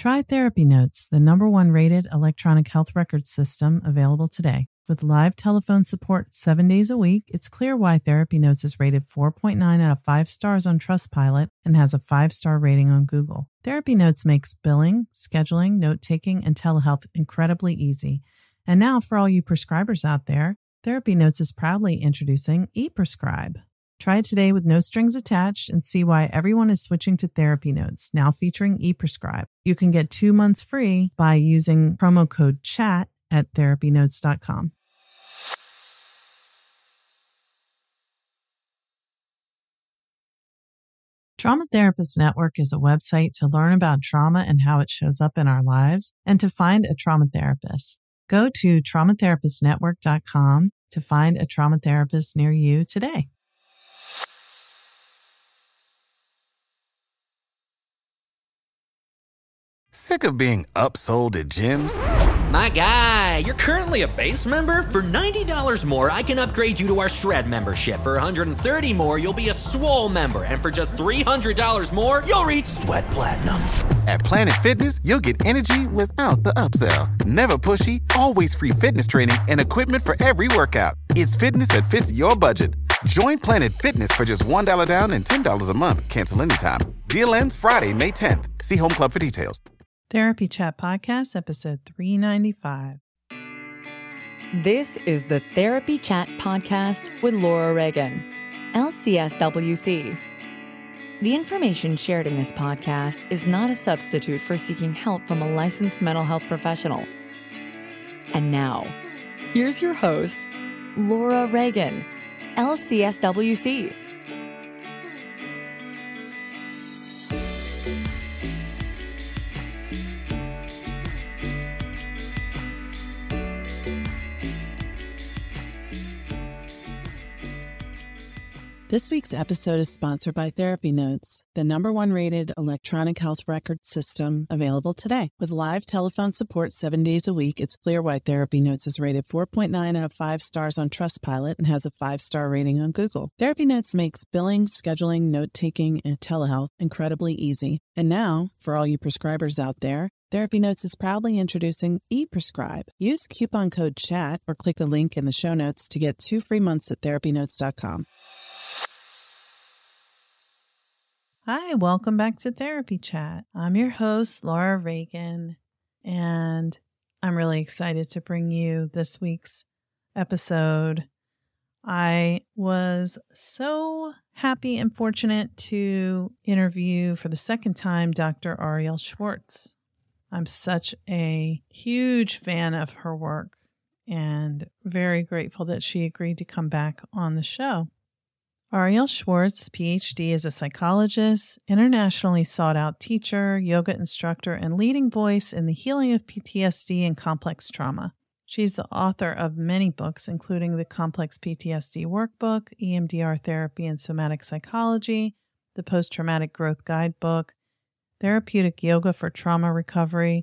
Try Therapy Notes, the #1 rated electronic health record system available today. With live telephone support 7 days a week, it's clear why Therapy Notes is rated 4.9 out of 5 stars on Trustpilot and has a 5-star rating on Google. Therapy Notes makes billing, scheduling, note-taking, and telehealth incredibly easy. And now, for all you prescribers out there, Therapy Notes is proudly introducing ePrescribe. Try it today with no strings attached and see why everyone is switching to Therapy Notes, now featuring ePrescribe. You can get 2 months free by using promo code CHAT at therapynotes.com. Trauma Therapist Network is a website to learn about trauma and how it shows up in our lives and to find a trauma therapist. Go to traumatherapistnetwork.com to find a trauma therapist near you today. Sick of being upsold at gyms? My guy, you're currently a base member? For $90 more, I can upgrade you to our Shred membership. For $130 more, you'll be a Swole member. And for just $300 more, you'll reach Sweat Platinum. At Planet Fitness, you'll get energy without the upsell. Never pushy, always free fitness training and equipment for every workout. It's fitness that fits your budget. Join Planet Fitness for just $1 down and $10 a month. Cancel anytime. Deal ends Friday, May 10th. See Home Club for details. Therapy Chat Podcast, episode 395. This is the Therapy Chat Podcast with Laura Reagan, LCSWC. The information shared in this podcast is not a substitute for seeking help from a licensed mental health professional. And now, here's your host, Laura Reagan, LCSWC. This week's episode is sponsored by Therapy Notes, the #1 rated electronic health record system available today. With live telephone support 7 days a week, it's clear why Therapy Notes is rated 4.9 out of 5 stars on Trustpilot and has a 5-star rating on Google. Therapy Notes makes billing, scheduling, note-taking, and telehealth incredibly easy. And now, for all you prescribers out there, Therapy Notes is proudly introducing ePrescribe. Use coupon code CHAT or click the link in the show notes to get 2 free months at therapynotes.com. Hi, welcome back to Therapy Chat. I'm your host, Laura Reagan, and I'm really excited to bring you this week's episode. I was so happy and fortunate to interview for the second time Dr. Arielle Schwartz. I'm such a huge fan of her work and very grateful that she agreed to come back on the show. Arielle Schwartz, PhD, is a psychologist, internationally sought-out teacher, yoga instructor, and leading voice in the healing of PTSD and complex trauma. She's the author of many books, including the Complex PTSD Workbook, EMDR Therapy and Somatic Psychology, the Post-Traumatic Growth Guidebook, Therapeutic Yoga for Trauma Recovery,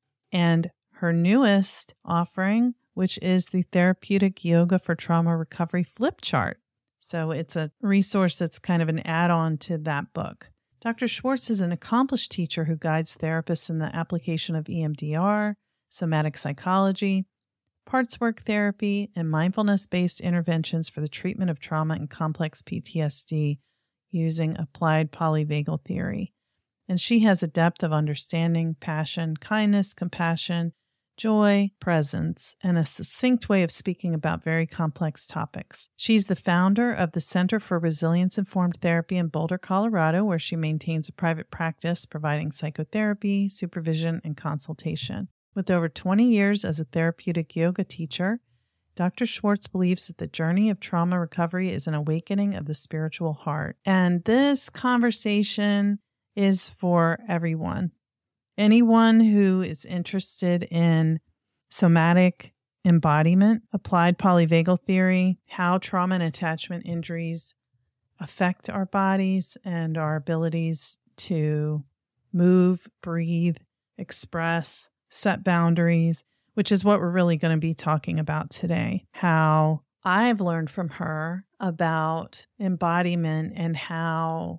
and her newest offering, which is the Therapeutic Yoga for Trauma Recovery Flip Chart. So it's a resource that's kind of an add-on to that book. Dr. Schwartz is an accomplished teacher who guides therapists in the application of EMDR, somatic psychology, parts work therapy, and mindfulness-based interventions for the treatment of trauma and complex PTSD using applied polyvagal theory. And she has a depth of understanding, passion, kindness, compassion, joy, presence, and a succinct way of speaking about very complex topics. She's the founder of the Center for Resilience-Informed Therapy in Boulder, Colorado, where she maintains a private practice providing psychotherapy, supervision, and consultation. With over 20 years as a therapeutic yoga teacher, Dr. Schwartz believes that the journey of trauma recovery is an awakening of the spiritual heart. And this conversation is for everyone. Anyone who is interested in somatic embodiment, applied polyvagal theory, how trauma and attachment injuries affect our bodies and our abilities to move, breathe, express, set boundaries, which is what we're really going to be talking about today. How I've learned from her about embodiment and how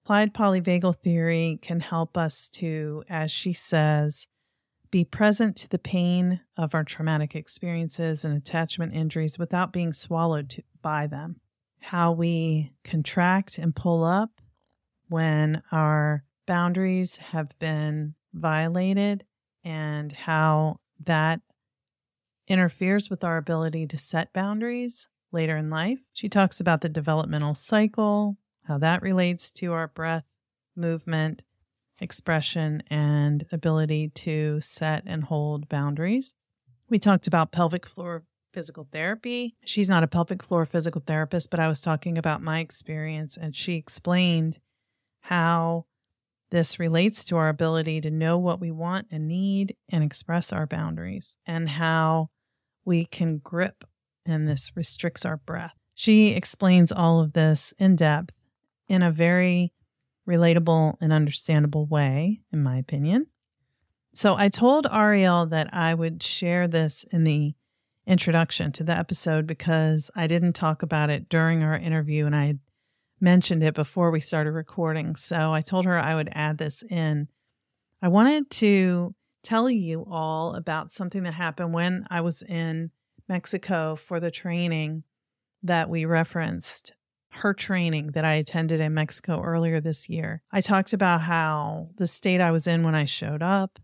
Applied polyvagal theory can help us to, as she says, be present to the pain of our traumatic experiences and attachment injuries without being swallowed by them. How we contract and pull up when our boundaries have been violated and how that interferes with our ability to set boundaries later in life. She talks about the developmental cycle, how that relates to our breath, movement, expression, and ability to set and hold boundaries. We talked about pelvic floor physical therapy. She's not a pelvic floor physical therapist, but I was talking about my experience, and she explained how this relates to our ability to know what we want and need and express our boundaries, and how we can grip, and this restricts our breath. She explains all of this in depth in a very relatable and understandable way, in my opinion. So I told Ariel that I would share this in the introduction to the episode because I didn't talk about it during our interview and I had mentioned it before we started recording. So I told her I would add this in. I wanted to tell you all about something that happened when I was in Mexico for the training that we referenced. Her training that I attended in Mexico earlier this year. I talked about how the state I was in when I showed up,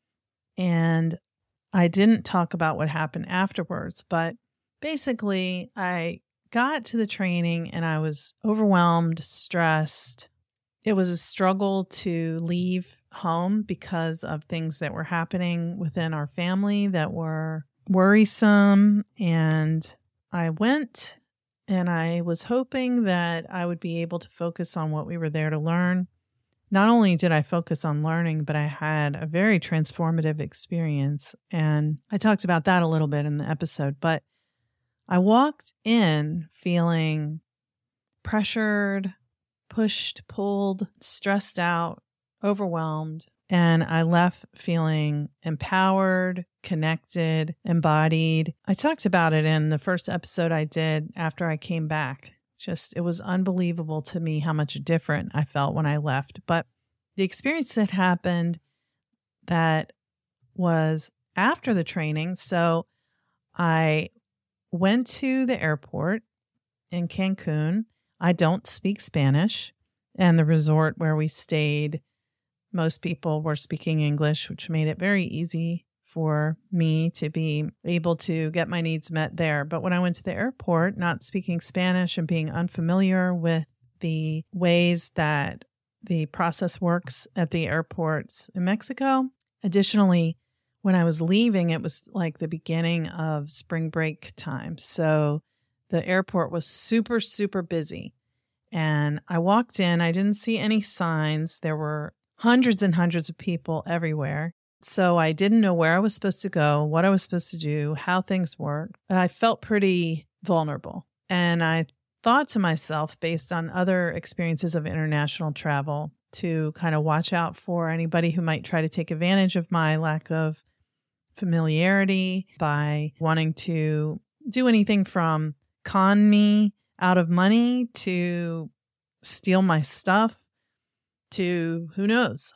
and I didn't talk about what happened afterwards, but basically I got to the training and I was overwhelmed, stressed. It was a struggle to leave home because of things that were happening within our family that were worrisome, and I went and I was hoping that I would be able to focus on what we were there to learn. Not only did I focus on learning, but I had a very transformative experience. And I talked about that a little bit in the episode. But I walked in feeling pressured, pushed, pulled, stressed out, overwhelmed. And I left feeling empowered, connected, embodied. I talked about it in the first episode I did after I came back. It was unbelievable to me how much different I felt when I left. But the experience that happened that was after the training. So I went to the airport in Cancun. I don't speak Spanish. And the resort where we stayed, most people were speaking English, which made it very easy for me to be able to get my needs met there. But when I went to the airport, not speaking Spanish and being unfamiliar with the ways that the process works at the airports in Mexico. Additionally, when I was leaving, it was like the beginning of spring break time. So the airport was super, super busy. And I walked in, I didn't see any signs. There were hundreds and hundreds of people everywhere. So I didn't know where I was supposed to go, what I was supposed to do, how things worked. I felt pretty vulnerable. And I thought to myself, based on other experiences of international travel, to kind of watch out for anybody who might try to take advantage of my lack of familiarity by wanting to do anything from con me out of money to steal my stuff to who knows.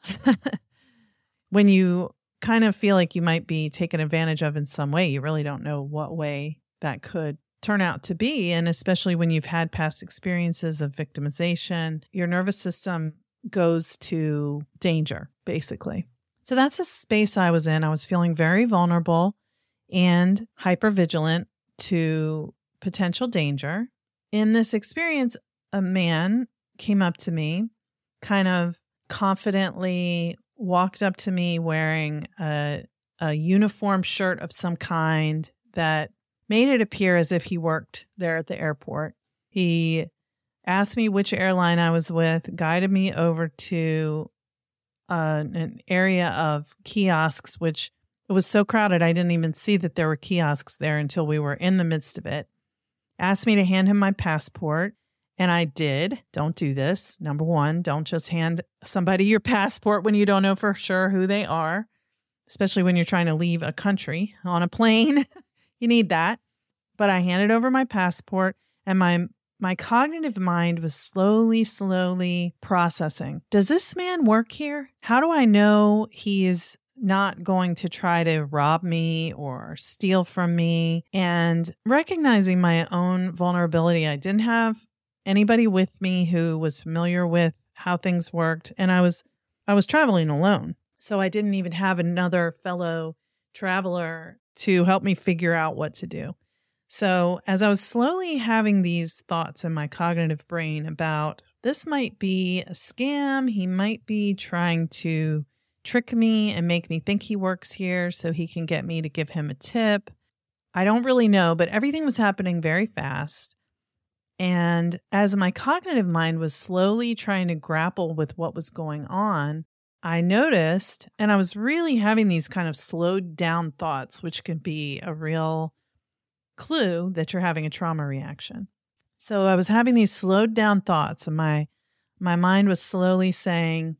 When you kind of feel like you might be taken advantage of in some way, you really don't know what way that could turn out to be. And especially when you've had past experiences of victimization, your nervous system goes to danger, basically. So that's a space I was in. I was feeling very vulnerable and hypervigilant to potential danger. In this experience, a man came up to me, kind of confidently walked up to me wearing a uniform shirt of some kind that made it appear as if he worked there at the airport. He asked me which airline I was with, guided me over to an area of kiosks, which it was so crowded I didn't even see that there were kiosks there until we were in the midst of it. Asked me to hand him my passport, and I did. Don't do this. Number one, don't just hand somebody your passport when you don't know for sure who they are, especially when you're trying to leave a country on a plane. You need that. But I handed over my passport, and my my cognitive mind was slowly processing. Does this man work here? How do I know he is not going to try to rob me or steal from me? And recognizing my own vulnerability, I didn't have anybody with me who was familiar with how things worked. And I was traveling alone. So I didn't even have another fellow traveler to help me figure out what to do. So as I was slowly having these thoughts in my cognitive brain about this might be a scam, he might be trying to trick me and make me think he works here so he can get me to give him a tip. I don't really know, but everything was happening very fast. And as my cognitive mind was slowly trying to grapple with what was going on, I noticed, and I was really having these kind of slowed down thoughts, which can be a real clue that you're having a trauma reaction. So I was having these slowed down thoughts, and my mind was slowly saying,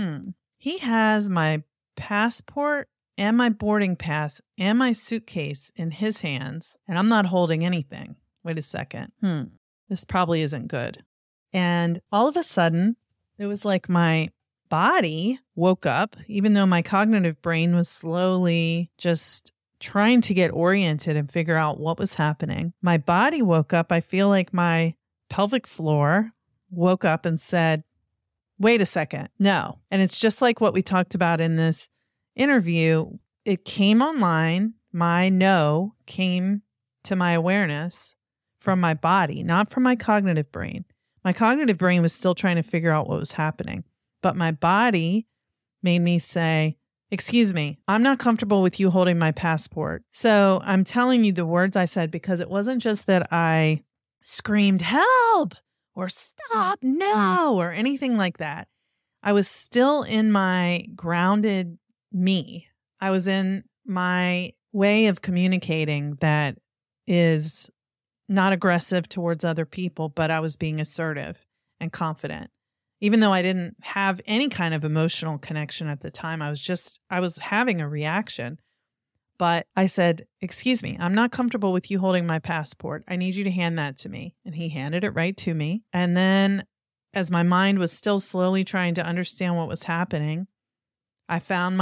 he has my passport and my boarding pass and my suitcase in his hands, and I'm not holding anything. Wait a second. This probably isn't good. And all of a sudden, it was like my body woke up, even though my cognitive brain was slowly just trying to get oriented and figure out what was happening. My body woke up. I feel like my pelvic floor woke up and said, wait a second, no. And it's just like what we talked about in this interview. It came online. My no came to my awareness from my body, not from my cognitive brain. My cognitive brain was still trying to figure out what was happening. But my body made me say, excuse me, I'm not comfortable with you holding my passport. So I'm telling you the words I said because it wasn't just that I screamed, help, or stop, no, or anything like that. I was still in my grounded me. I was in my way of communicating that is not aggressive towards other people, but I was being assertive and confident. Even though I didn't have any kind of emotional connection at the time, I was having a reaction. But I said, excuse me, I'm not comfortable with you holding my passport. I need you to hand that to me. And he handed it right to me. And then as my mind was still slowly trying to understand what was happening, I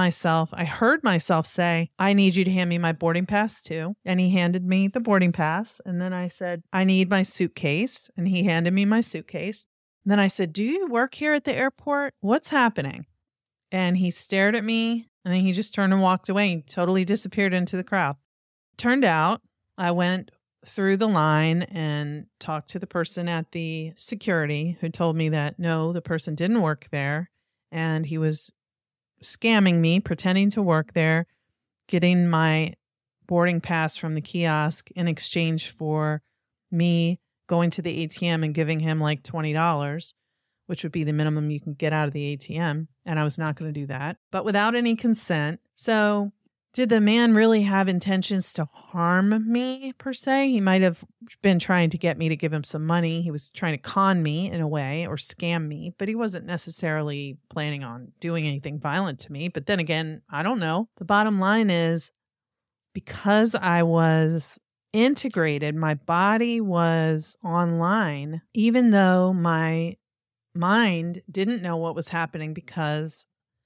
heard myself say, I need you to hand me my boarding pass too. And he handed me the boarding pass. And then I said, I need my suitcase. And he handed me my suitcase. And then I said, do you work here at the airport? What's happening? And he stared at me, and then he just turned and walked away and totally disappeared into the crowd. Turned out I went through the line and talked to the person at the security who told me that no, the person didn't work there. And he was scamming me, pretending to work there, getting my boarding pass from the kiosk in exchange for me going to the ATM and giving him like $20, which would be the minimum you can get out of the ATM. And I was not going to do that, but without any consent. So did the man really have intentions to harm me per se? He might have been trying to get me to give him some money. He was trying to con me in a way or scam me, but he wasn't necessarily planning on doing anything violent to me. But then again, I don't know. The bottom line is because I was integrated, my body was online, even though my mind didn't know what was happening because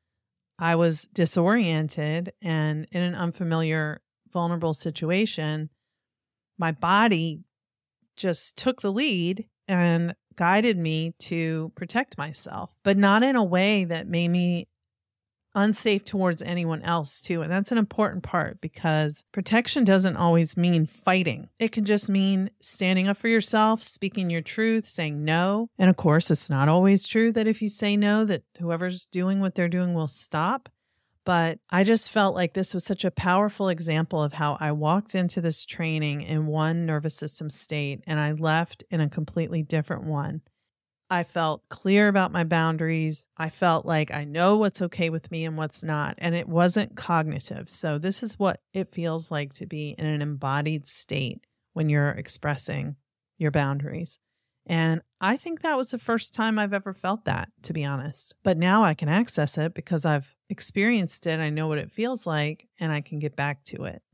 I was disoriented and in an unfamiliar, vulnerable situation. My body just took the lead and guided me to protect myself, but not in a way that made me unsafe towards anyone else too. And that's an important part because protection doesn't always mean fighting. It can just mean standing up for yourself, speaking your truth, saying no. And of course, it's not always true that if you say no, that whoever's doing what they're doing will stop. But I just felt like this was such a powerful example of how I walked into this training in one nervous system state and I left in a completely different one. I felt clear about my boundaries. I felt like I know what's okay with me and what's not. And it wasn't cognitive. So this is what it feels like to be in an embodied state when you're expressing your boundaries. And I think that was the first time I've ever felt that, to be honest. But now I can access it because I've experienced it. I know what it feels like and I can get back to it.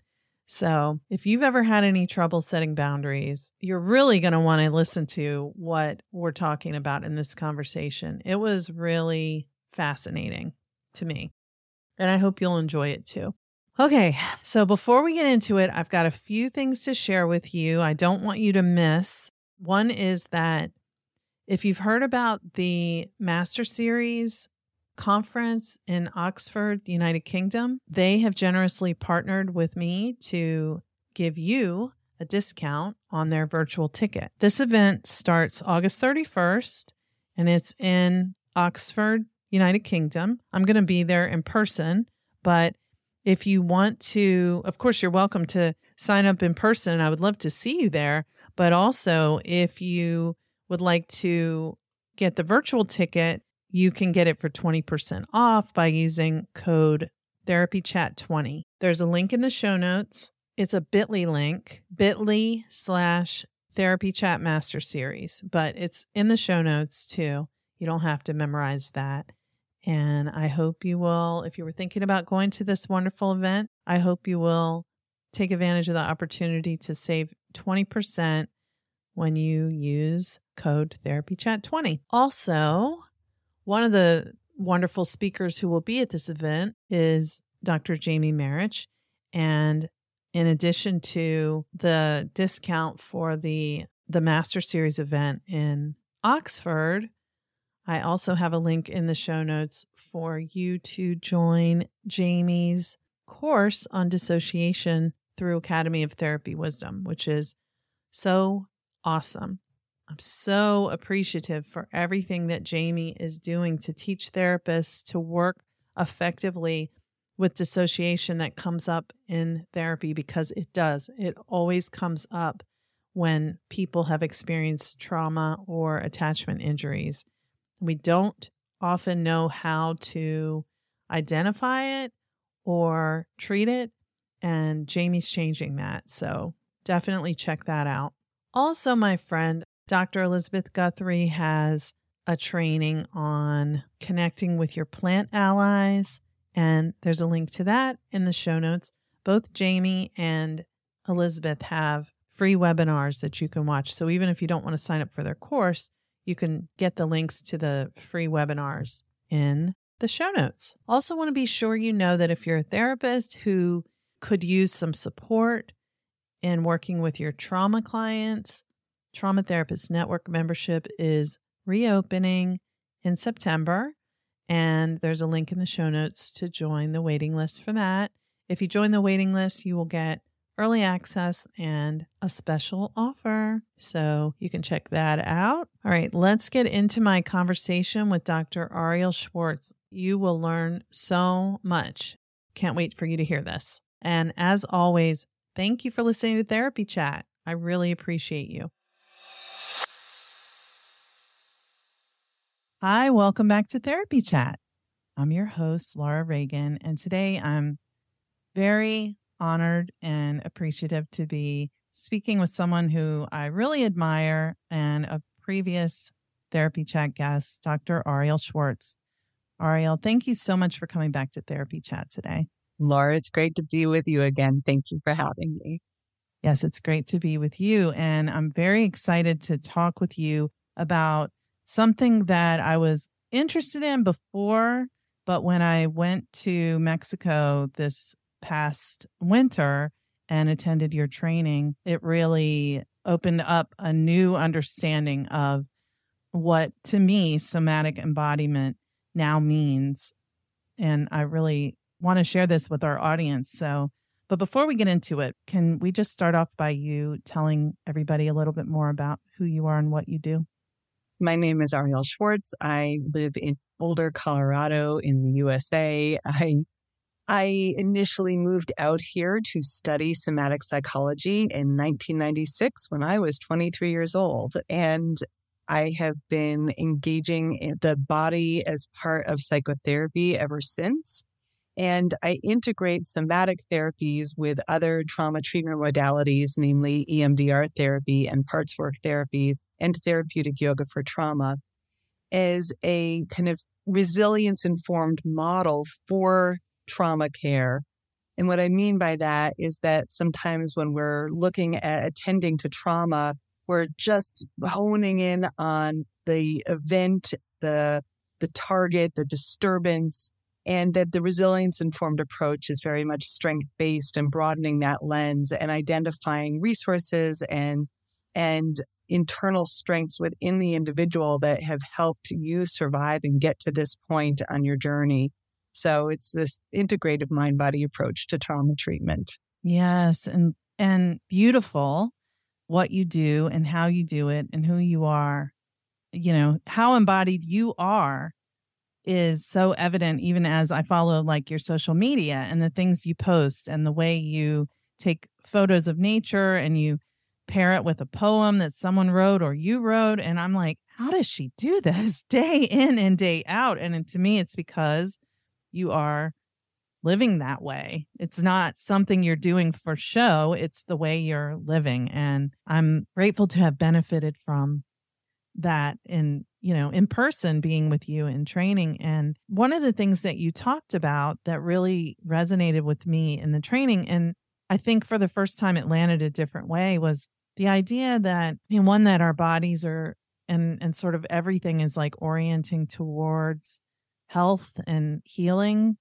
So if you've ever had any trouble setting boundaries, you're really going to want to listen to what we're talking about in this conversation. It was really fascinating to me, and I hope you'll enjoy it too. Okay, so before we get into it, I've got a few things to share with you I don't want you to miss. One is that if you've heard about the Master Series conference in Oxford, United Kingdom, they have generously partnered with me to give you a discount on their virtual ticket. This event starts August 31st, and it's in Oxford, United Kingdom. I'm going to be there in person, but if you want to, of course, you're welcome to sign up in person. I would love to see you there. But also, if you would like to get the virtual ticket, you can get it for 20% off by using code TherapyChat20. There's a link in the show notes. It's a bit.ly link, bit.ly/TherapyChat Master Series, but it's in the show notes too. You don't have to memorize that. And I hope you will, if you were thinking about going to this wonderful event, I hope you will take advantage of the opportunity to save 20% when you use code TherapyChat20. Also, one of the wonderful speakers who will be at this event is Dr. Jamie Marich. And in addition to the discount for the Master Series event in Oxford, I also have a link in the show notes for you to join Jamie's course on dissociation through Academy of Therapy Wisdom, which is so awesome. I'm so appreciative for everything that Jamie is doing to teach therapists to work effectively with dissociation that comes up in therapy, because it does. It always comes up when people have experienced trauma or attachment injuries. We don't often know how to identify it or treat it, and Jamie's changing that. So definitely check that out. Also, my friend, Dr. Elizabeth Guthrie has a training on connecting with your plant allies, and there's a link to that in the show notes. Both Jamie and Elizabeth have free webinars that you can watch. So even if you don't want to sign up for their course, you can get the links to the free webinars in the show notes. Also want to be sure you know that if you're a therapist who could use some support in working with your trauma clients, Trauma Therapist Network membership is reopening in September, and there's a link in the show notes to join the waiting list for that. If you join the waiting list, you will get early access and a special offer, so you can check that out. All right, let's get into my conversation with Dr. Ariel Schwartz. You will learn so much. Can't wait for you to hear this. And as always, thank you for listening to Therapy Chat. I really appreciate you. Hi, welcome back to Therapy Chat. I'm your host, Laura Reagan, and today I'm very honored and appreciative to be speaking with someone who I really admire and a previous Therapy Chat guest, Dr. Ariel Schwartz. Ariel, thank you so much for coming back to Therapy Chat today. Laura, it's great to be with you again. Thank you for having me. Yes, it's great to be with you. And I'm very excited to talk with you about something that I was interested in before, but when I went to Mexico this past winter and attended your training, it really opened up a new understanding of what, to me, somatic embodiment now means. And I really want to share this with our audience. But before we get into it, can we just start off by you telling everybody a little bit more about who you are and what you do? My name is Ariel Schwartz. I live in Boulder, Colorado in the USA. I initially moved out here to study somatic psychology in 1996 when I was 23 years old. And I have been engaging in the body as part of psychotherapy ever since. And I integrate somatic therapies with other trauma treatment modalities, namely EMDR therapy and parts work therapies and therapeutic yoga for trauma, as a kind of resilience-informed model for trauma care And what I mean by that is that sometimes when we're looking at attending to trauma, we're just honing in on the event, the target, the disturbance, and that the resilience-informed approach is very much strength-based and broadening that lens and identifying resources and internal strengths within the individual that have helped you survive and get to this point on your journey. So it's this integrative mind-body approach to trauma treatment. Yes, and beautiful what you do and how you do it and who you are. You know, how embodied you are is so evident even as I follow like your social media and the things you post and the way you take photos of nature and you pair it with a poem that someone wrote or you wrote. And I'm like, how does she do this day in and day out? And to me, it's because you are living that way. It's not something you're doing for show. It's the way you're living. And I'm grateful to have benefited from that in person, being with you in training. And one of the things that you talked about that really resonated with me in the training, and I think for the first time it landed a different way, was the idea that, one, that our bodies are and sort of everything is like orienting towards health and healing,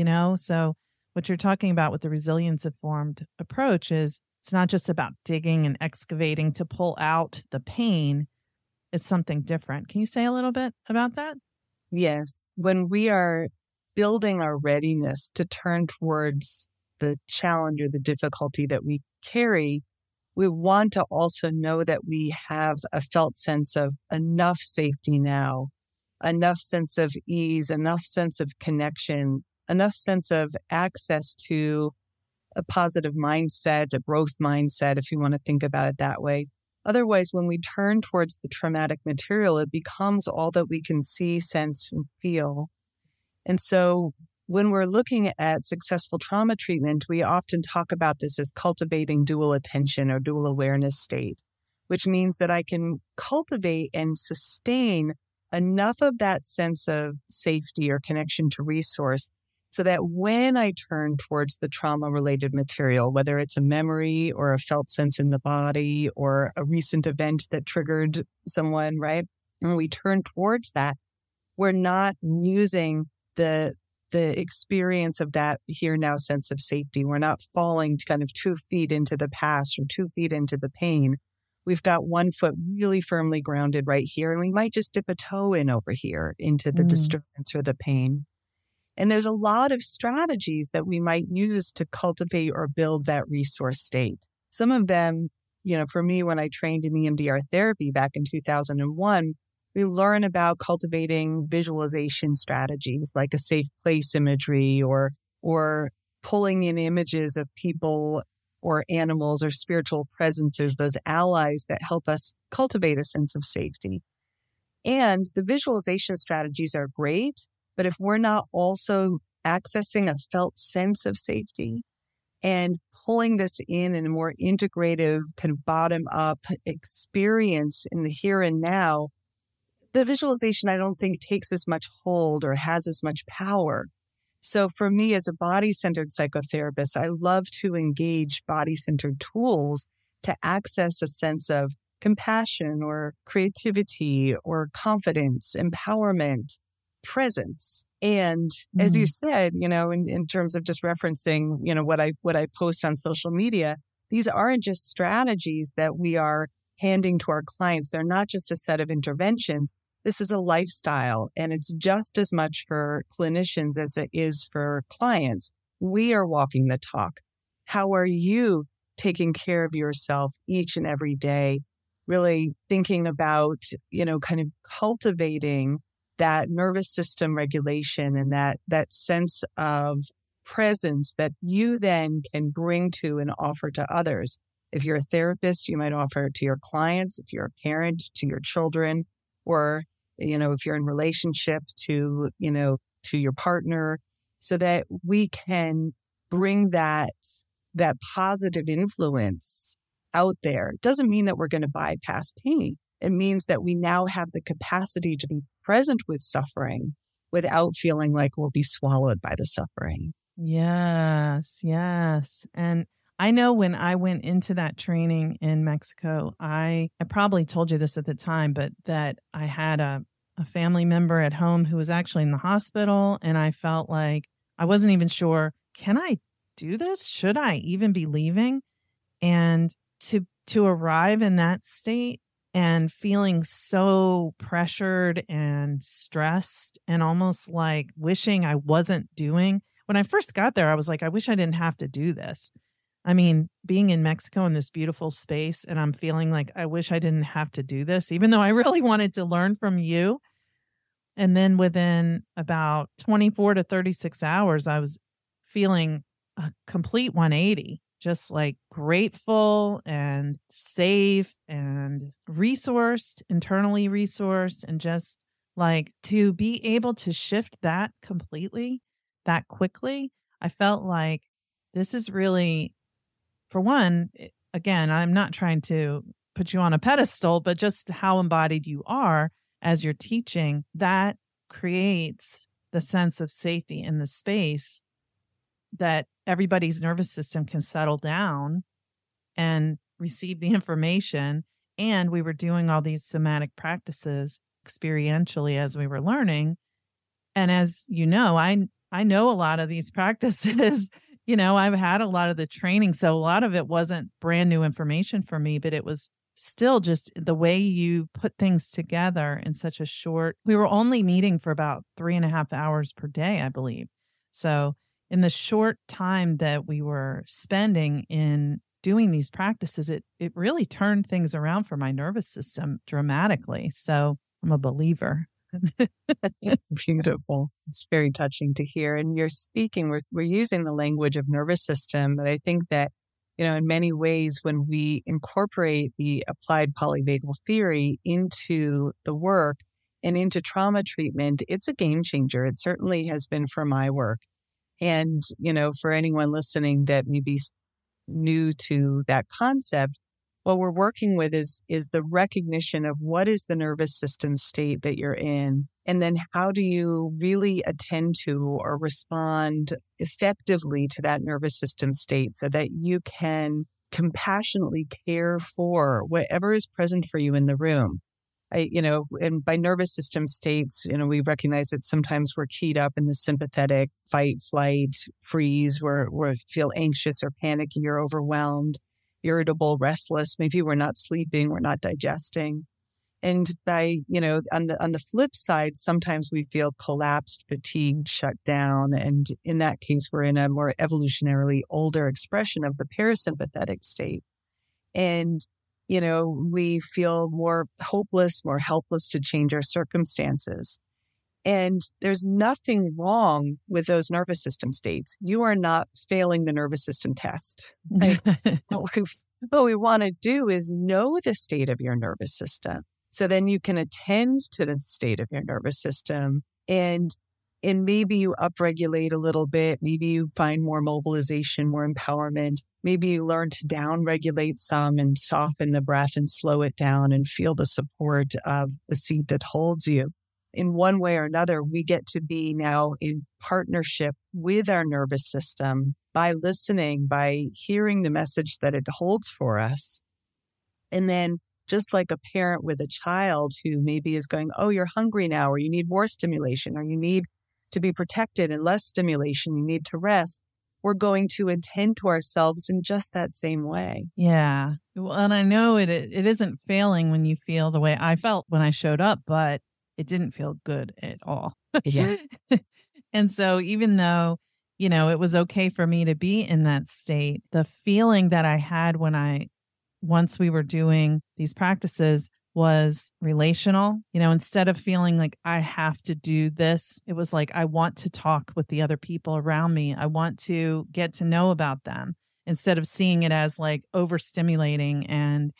So what you're talking about with the resilience-informed approach is it's not just about digging and excavating to pull out the pain. It's something different. Can you say a little bit about that? Yes. When we are building our readiness to turn towards the challenge or the difficulty that we carry, we want to also know that we have a felt sense of enough safety now, enough sense of ease, enough sense of connection, enough sense of access to a positive mindset, a growth mindset, if you want to think about it that way. Otherwise, when we turn towards the traumatic material, it becomes all that we can see, sense, and feel. And so when we're looking at successful trauma treatment, we often talk about this as cultivating dual attention or dual awareness state, which means that I can cultivate and sustain enough of that sense of safety or connection to resource so that when I turn towards the trauma-related material, whether it's a memory or a felt sense in the body or a recent event that triggered someone, right? When we turn towards that, we're not using the experience of that here now sense of safety. We're not falling kind of 2 feet into the past or 2 feet into the pain. We've got 1 foot really firmly grounded right here, and we might just dip a toe in over here into the disturbance or the pain. And there's a lot of strategies that we might use to cultivate or build that resource state. Some of them, for me, when I trained in EMDR therapy back in 2001, we learn about cultivating visualization strategies like a safe place imagery or pulling in images of people or animals or spiritual presences, those allies that help us cultivate a sense of safety. And the visualization strategies are great, but if we're not also accessing a felt sense of safety and pulling this in a more integrative, kind of bottom-up experience in the here and now, the visualization, I don't think, takes as much hold or has as much power. So for me, as a body-centered psychotherapist, I love to engage body-centered tools to access a sense of compassion or creativity or confidence, empowerment, presence. And as you said, in terms of just referencing, what I post on social media, these aren't just strategies that we are handing to our clients. They're not just a set of interventions. This is a lifestyle, and it's just as much for clinicians as it is for clients. We are walking the talk. How are you taking care of yourself each and every day? Really thinking about, kind of cultivating that nervous system regulation and that sense of presence that you then can bring to and offer to others. If you're a therapist, you might offer it to your clients. If you're a parent, to your children, or, if you're in relationship to your partner, so that we can bring that positive influence out there. It doesn't mean that we're going to bypass pain. It means that we now have the capacity to be present with suffering without feeling like we'll be swallowed by the suffering. Yes, yes. And I know when I went into that training in Mexico, I probably told you this at the time, but that I had a family member at home who was actually in the hospital. And I felt like I wasn't even sure, can I do this? Should I even be leaving? And to arrive in that state and feeling so pressured and stressed and almost like wishing I wasn't doing. When I first got there, I was like, I wish I didn't have to do this. I mean, being in Mexico in this beautiful space, and I'm feeling like I wish I didn't have to do this, even though I really wanted to learn from you. And then within about 24 to 36 hours, I was feeling a complete 180, just like grateful and safe and resourced, internally resourced, and just like to be able to shift that completely, that quickly. I felt like this is really, for one, again, I'm not trying to put you on a pedestal, but just how embodied you are as you're teaching, that creates the sense of safety in the space that everybody's nervous system can settle down and receive the information. And we were doing all these somatic practices experientially as we were learning. And as you know, I know a lot of these practices. I've had a lot of the training. So a lot of it wasn't brand new information for me, but it was still just the way you put things together in such a short, we were only meeting for about 3.5 hours per day, I believe. So in the short time that we were spending in doing these practices, it really turned things around for my nervous system dramatically. So I'm a believer. Beautiful. It's very touching to hear. And you're speaking, we're using the language of nervous system, but I think that, in many ways, when we incorporate the applied polyvagal theory into the work and into trauma treatment, it's a game changer. It certainly has been for my work. And, for anyone listening that may be new to that concept, what we're working with is the recognition of what is the nervous system state that you're in, and then how do you really attend to or respond effectively to that nervous system state so that you can compassionately care for whatever is present for you in the room. And by nervous system states, we recognize that sometimes we're keyed up in the sympathetic fight, flight, freeze, where we feel anxious or panicky or overwhelmed, irritable, restless. Maybe we're not sleeping, we're not digesting. And by, on the flip side, sometimes we feel collapsed, fatigued, shut down. And in that case, we're in a more evolutionarily older expression of the parasympathetic state. And, we feel more hopeless, more helpless to change our circumstances. And there's nothing wrong with those nervous system states. You are not failing the nervous system test. Right? What we want to do is know the state of your nervous system. So then you can attend to the state of your nervous system and maybe you upregulate a little bit. Maybe you find more mobilization, more empowerment. Maybe you learn to downregulate some and soften the breath and slow it down and feel the support of the seat that holds you. In one way or another, we get to be now in partnership with our nervous system by listening, by hearing the message that it holds for us. And then just like a parent with a child who maybe is going, oh, you're hungry now, or you need more stimulation, or you need to be protected and less stimulation, you need to rest. We're going to attend to ourselves in just that same way. Yeah. Well, and I know it isn't failing when you feel the way I felt when I showed up, but it didn't feel good at all. Yeah. And so even though, it was okay for me to be in that state, the feeling that I had once we were doing these practices was relational. Instead of feeling like I have to do this, it was like, I want to talk with the other people around me. I want to get to know about them instead of seeing it as like overstimulating and,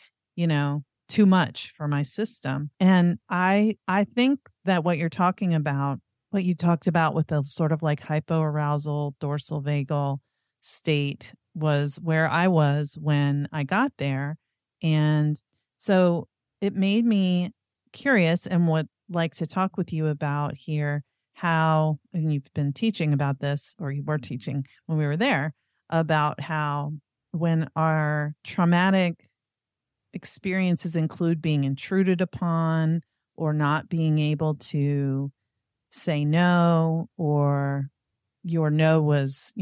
too much for my system. And I think that what you're talking about, what you talked about with the sort of like hypoarousal dorsal vagal state was where I was when I got there. And so it made me curious and would like to talk with you about here how, and you've been teaching about this, or you were teaching when we were there, about how when our traumatic experiences include being intruded upon or not being able to say no, or your no was,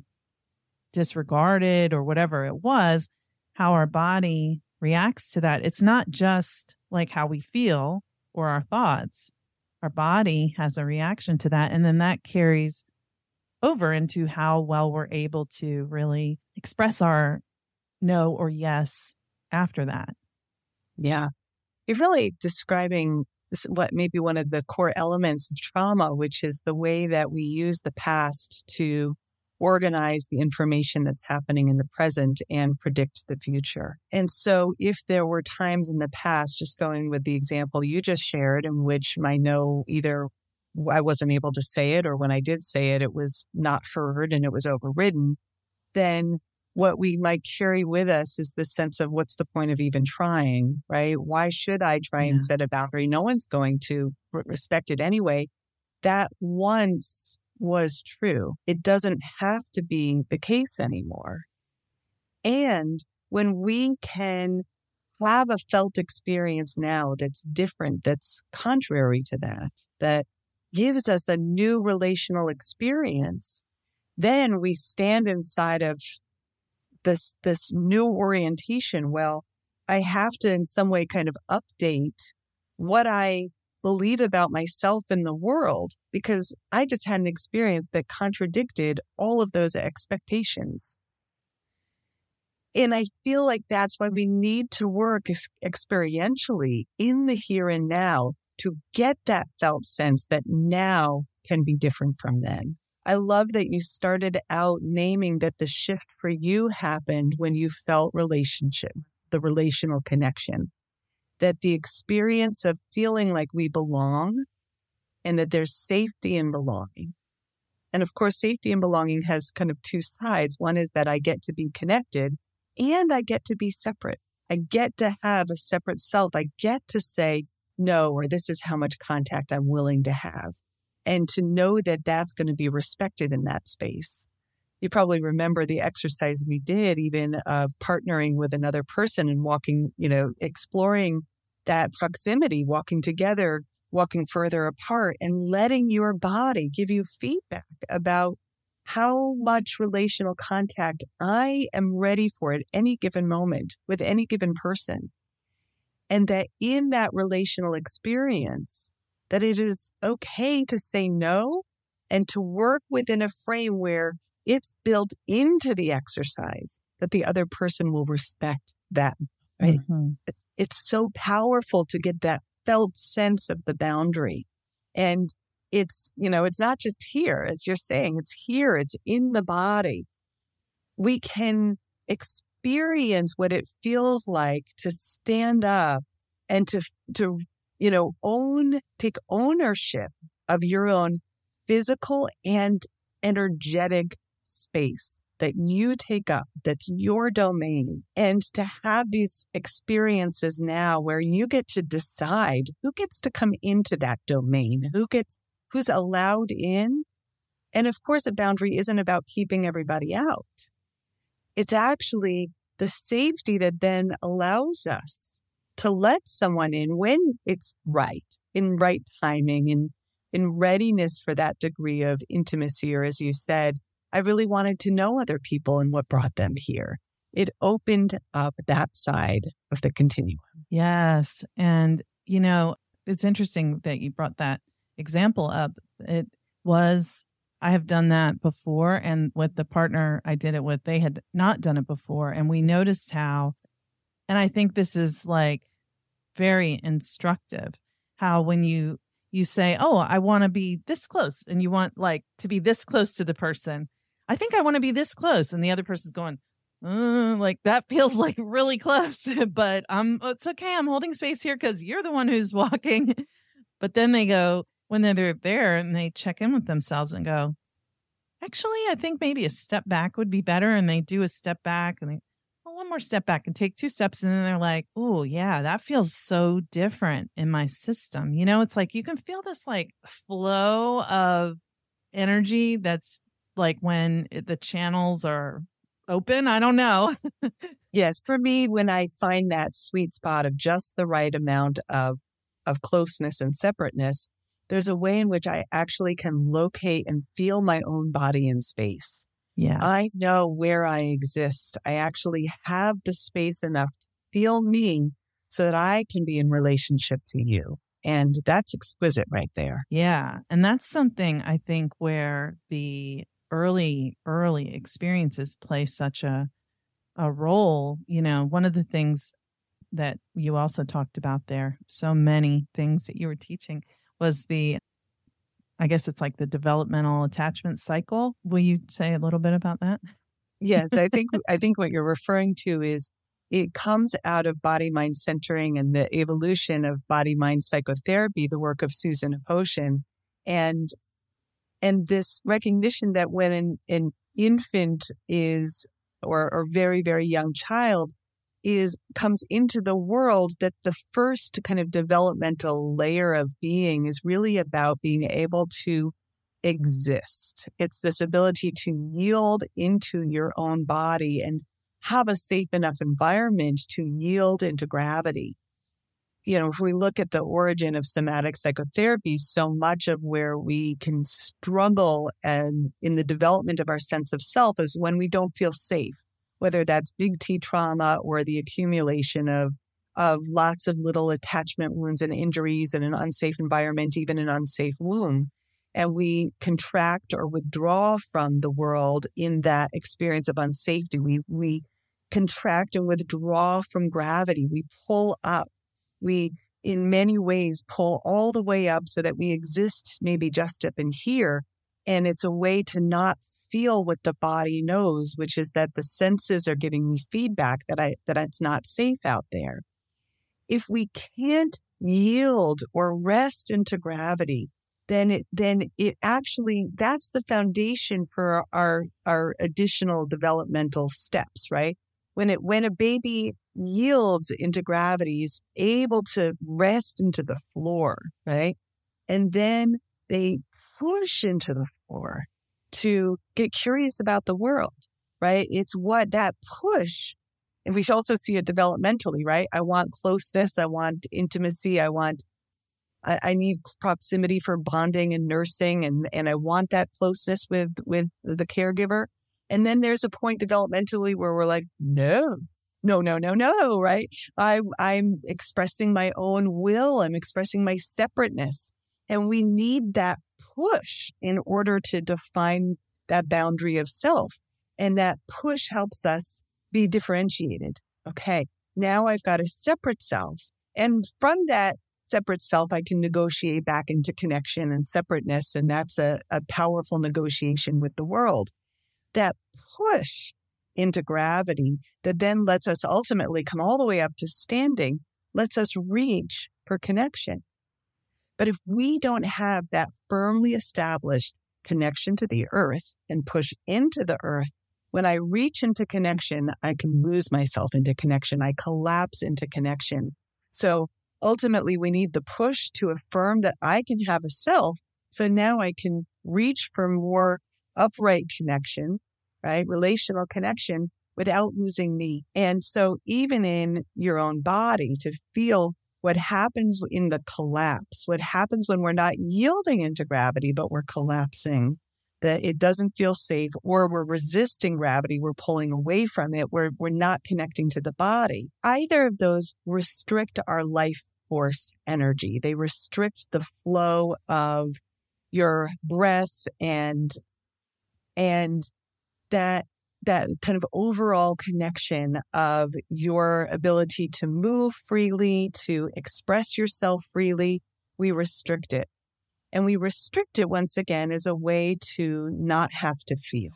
disregarded or whatever it was, how our body reacts to that. It's not just like how we feel or our thoughts. Our body has a reaction to that. And then that carries over into how well we're able to really express our no or yes after that. Yeah. You're really describing what maybe one of the core elements of trauma, which is the way that we use the past to organize the information that's happening in the present and predict the future. And so if there were times in the past, just going with the example you just shared, in which my no, either I wasn't able to say it, or when I did say it, it was not heard and it was overridden, then what we might carry with us is the sense of what's the point of even trying, right? Why should I try and set a boundary? No one's going to respect it anyway. That once was true. It doesn't have to be the case anymore. And when we can have a felt experience now that's different, that's contrary to that gives us a new relational experience, then we stand inside of this new orientation. Well, I have to in some way kind of update what I believe about myself and the world, because I just had an experience that contradicted all of those expectations. And I feel like that's why we need to work experientially in the here and now to get that felt sense that now can be different from then. I love that you started out naming that the shift for you happened when you felt relationship, the relational connection, that the experience of feeling like we belong and that there's safety in belonging. And of course, safety and belonging has kind of two sides. One is that I get to be connected and I get to be separate. I get to have a separate self. I get to say no, or this is how much contact I'm willing to have. And to know that that's going to be respected in that space. You probably remember the exercise we did, even partnering with another person and walking, exploring that proximity, walking together, walking further apart, and letting your body give you feedback about how much relational contact I am ready for at any given moment with any given person. And that in that relational experience, that it is okay to say no and to work within a frame where it's built into the exercise that the other person will respect that. Right? Mm-hmm. It's so powerful to get that felt sense of the boundary. And it's not just here, as you're saying, it's here, it's in the body. We can experience what it feels like to stand up and to take ownership of your own physical and energetic space that you take up, that's your domain. And to have these experiences now where you get to decide who gets to come into that domain, who's allowed in. And of course, a boundary isn't about keeping everybody out. It's actually the safety that then allows us to let someone in when it's right, in right timing, in readiness for that degree of intimacy. Or as you said, I really wanted to know other people and what brought them here. It opened up that side of the continuum. Yes. And, it's interesting that you brought that example up. I have done that before. And with the partner I did it with, they had not done it before. And we noticed how, and I think this is like very instructive, how when you say, oh, I want to be this close, and you want like to be this close to the person. I think I want to be this close. And the other person's going, like that feels like really close, but it's okay. I'm holding space here because you're the one who's walking. But then they go, when they're there and they check in with themselves and go, actually, I think maybe a step back would be better. And they do a step back and they, well, one more step back and take 2 steps. And then they're like, oh, yeah, that feels so different in my system. You know, it's like you can feel this like flow of energy that's like when the channels are open. I don't know. Yes, for me, when I find that sweet spot of just the right amount of closeness and separateness, there's a way in which I actually can locate and feel my own body in space. Yeah. I know where I exist. I actually have the space enough to feel me so that I can be in relationship to you. And that's exquisite right there. Yeah. And that's something I think where the early experiences play such a role. You know, one of the things that you also talked about there, so many things that you were teaching, was I guess it's like the developmental attachment cycle. Will you say a little bit about that? Yes, I think what you're referring to is it comes out of body-mind centering and the evolution of body-mind psychotherapy, the work of Susan Aposhen, and this recognition that when an infant is, or very, very young child comes into the world, that the first kind of developmental layer of being is really about being able to exist. It's this ability to yield into your own body and have a safe enough environment to yield into gravity. You know, if we look at the origin of somatic psychotherapy, so much of where we can struggle and in the development of our sense of self is when we don't feel safe, whether that's big T trauma or the accumulation of lots of little attachment wounds and injuries in an unsafe environment, even an unsafe womb. And we contract or withdraw from the world in that experience of unsafety. We contract and withdraw from gravity. We pull up. We, in many ways, pull all the way up so that we exist maybe just up in here. And it's a way to not feel what the body knows, which is that the senses are giving me feedback that it's not safe out there. If we can't yield or rest into gravity, then it actually, that's the foundation for our additional developmental steps, right? When a baby yields into gravity, is able to rest into the floor, right? And then they push into the floor to get curious about the world, right? It's what that push, and we also see it developmentally, right? I want closeness. I want intimacy. I need proximity for bonding and nursing, and I want that closeness with the caregiver. And then there's a point developmentally where we're like, no, right? I'm expressing my own will. I'm expressing my separateness. And we need that push in order to define that boundary of self. And that push helps us be differentiated. Okay, now I've got a separate self. And from that separate self, I can negotiate back into connection and separateness. And that's a powerful negotiation with the world. That push into gravity that then lets us ultimately come all the way up to standing, lets us reach for connection. But if we don't have that firmly established connection to the earth and push into the earth, when I reach into connection, I can lose myself into connection. I collapse into connection. So ultimately, we need the push to affirm that I can have a self. So now I can reach for more upright connection, right? Relational connection without losing me. And so even in your own body, to feel what happens in the collapse, what happens when we're not yielding into gravity, but we're collapsing, that it doesn't feel safe, or we're resisting gravity, we're pulling away from it, we're not connecting to the body. Either of those restrict our life force energy. They restrict the flow of your breath and that kind of overall connection of your ability to move freely, to express yourself freely. We restrict it. And we restrict it once again as a way to not have to feel.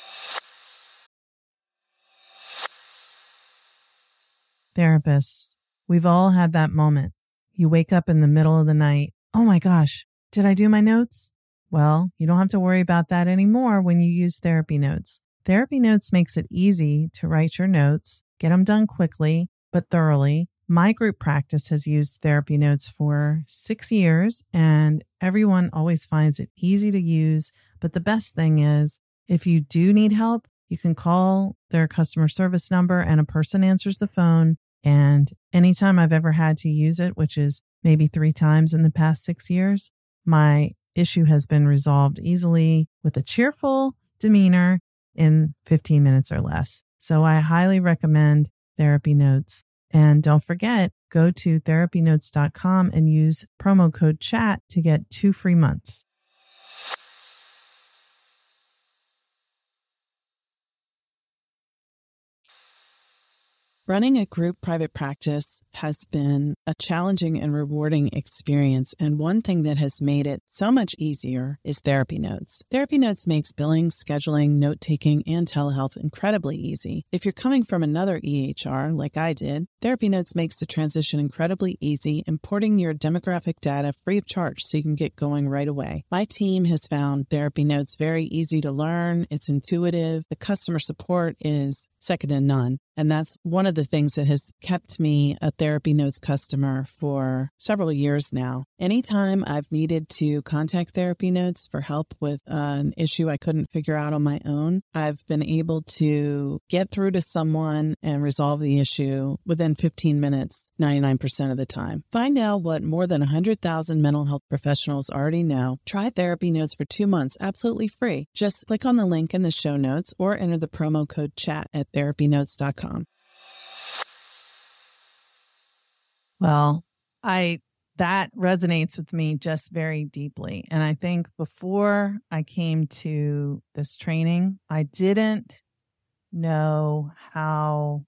Therapists, we've all had that moment. You wake up in the middle of the night. Oh my gosh, did I do my notes? Well, you don't have to worry about that anymore when you use Therapy Notes. Therapy Notes makes it easy to write your notes, get them done quickly, but thoroughly. My group practice has used Therapy Notes for 6 years, and everyone always finds it easy to use. But the best thing is, if you do need help, you can call their customer service number and a person answers the phone. And anytime I've ever had to use it, which is maybe 3 times in the past 6 years, my issue has been resolved easily with a cheerful demeanor in 15 minutes or less. So I highly recommend Therapy Notes. And don't forget, go to therapynotes.com and use promo code CHAT to get 2 free months. Running a group private practice has been a challenging and rewarding experience, and one thing that has made it so much easier is Therapy Notes. Therapy Notes makes billing, scheduling, note-taking, and telehealth incredibly easy. If you're coming from another EHR, like I did, Therapy Notes makes the transition incredibly easy, importing your demographic data free of charge so you can get going right away. My team has found Therapy Notes very easy to learn. It's intuitive. The customer support is second to none. And that's one of the things that has kept me a Therapy Notes customer for several years now. Anytime I've needed to contact Therapy Notes for help with an issue I couldn't figure out on my own, I've been able to get through to someone and resolve the issue within 15 minutes, 99% of the time. Find out what more than 100,000 mental health professionals already know. Try Therapy Notes for 2 months, absolutely free. Just click on the link in the show notes or enter the promo code CHAT at therapynotes.com. Well, that resonates with me just very deeply. And I think before I came to this training, I didn't know how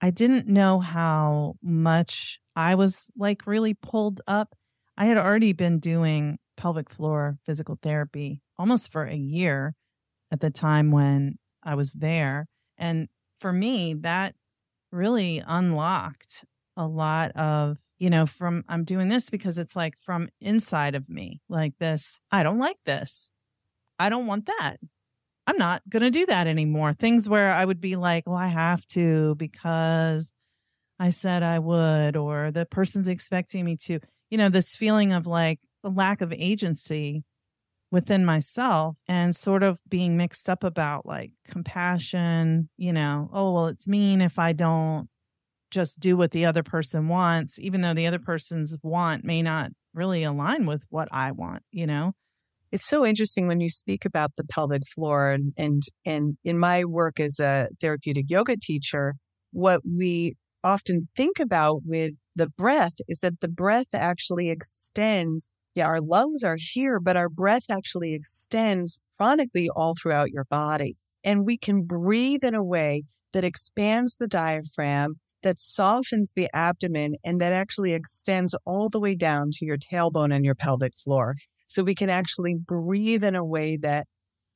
much I was like really pulled up. I had already been doing pelvic floor physical therapy almost for a year at the time when I was there. And for me, that really unlocked a lot of, I'm doing this because it's like from inside of me, like this, I don't like this. I don't want that. I'm not going to do that anymore. Things where I would be like, well, I have to because I said I would, or the person's expecting me to, this feeling of like a lack of agency within myself and sort of being mixed up about like compassion, oh, well, it's mean if I don't just do what the other person wants, even though the other person's want may not really align with what I want, It's so interesting when you speak about the pelvic floor and in my work as a therapeutic yoga teacher, what we often think about with the breath is that the breath actually extends. Yeah, our lungs are here, but our breath actually extends chronically all throughout your body. And we can breathe in a way that expands the diaphragm, that softens the abdomen, and that actually extends all the way down to your tailbone and your pelvic floor. So we can actually breathe in a way that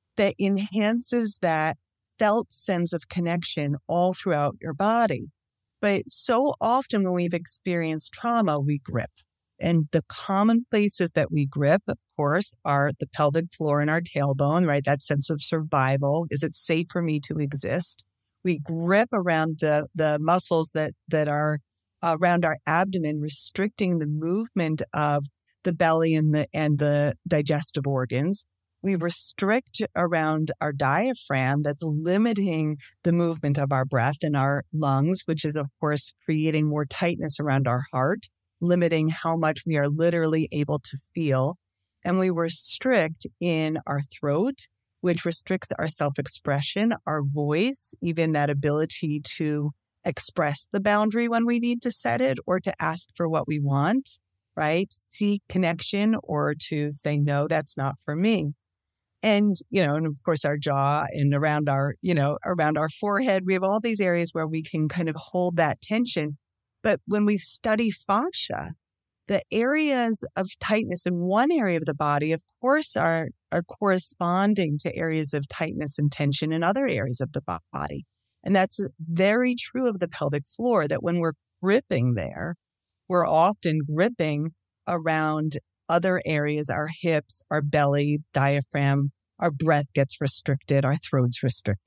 enhances that felt sense of connection all throughout your body. But so often when we've experienced trauma, we grip. And the common places that we grip, of course, are the pelvic floor and our tailbone, right? That sense of survival. Is it safe for me to exist? We grip around the muscles that are around our abdomen, restricting the movement of the belly and the digestive organs. We restrict around our diaphragm, that's limiting the movement of our breath in our lungs, which is, of course, creating more tightness around our heart, limiting how much we are literally able to feel. And we restrict in our throat, which restricts our self-expression, our voice, even that ability to express the boundary when we need to set it or to ask for what we want, right? Seek connection or to say, no, that's not for me. And, and of course our jaw and around our forehead, we have all these areas where we can kind of hold that tension. But when we study fascia, the areas of tightness in one area of the body, of course, are corresponding to areas of tightness and tension in other areas of the body. And that's very true of the pelvic floor, that when we're gripping there, we're often gripping around other areas, our hips, our belly, diaphragm, our breath gets restricted, our throat's restricted.